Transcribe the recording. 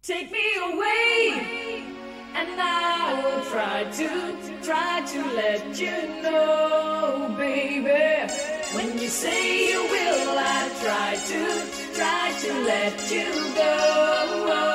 Take me away, and I will try to let you know, baby. When you say you will, I try to let you go.